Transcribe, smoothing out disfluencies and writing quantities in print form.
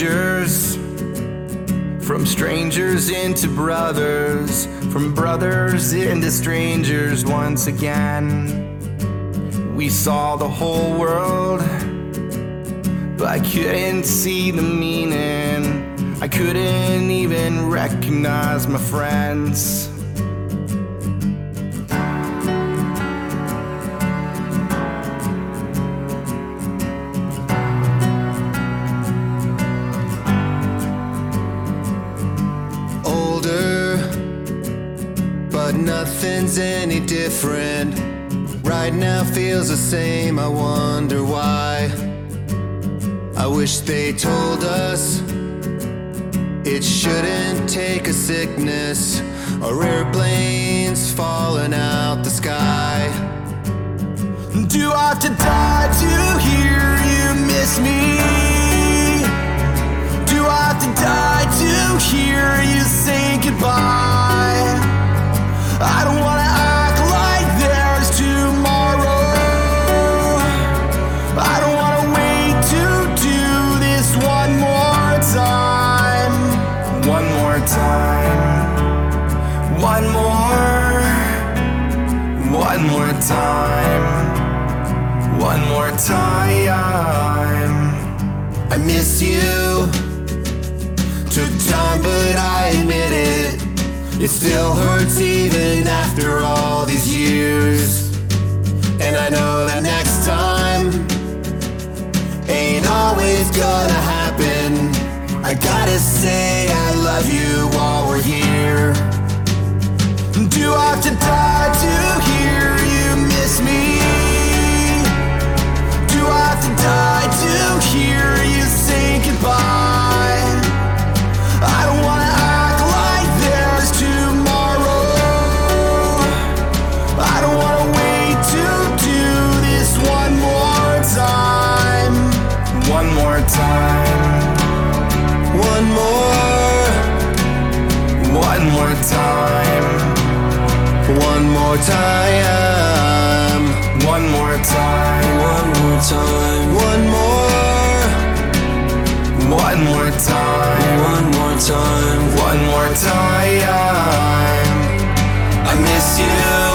strangers, from strangers into brothers, from brothers into strangers once again. We saw the whole world, but I couldn't see the meaning. I couldn't even recognize my friends. Older, but nothing's any different. Right now feels the same, I wonder why. I wish they told us it shouldn't take a sickness or airplanes falling out the sky. Do I have to die to hear you miss me? Do I have to die to hear you say goodbye? I don't wanna act like there's tomorrow. I don't wanna wait to do this one more time. One more time. One more. One more time. One more time. I miss you. Took time, but I admit it. It still hurts even after all these years. And I know that next time ain't always gonna happen. I gotta say I love you while we're here. Do I have to die to hear you miss me? Do I have to die to hear you say goodbye? I don't wanna act like there's tomorrow. I don't wanna wait to do this one more time. One more time. One more. One more time. One more time. One more time. One more time. One more. One more time. One more time. One more time. I miss you.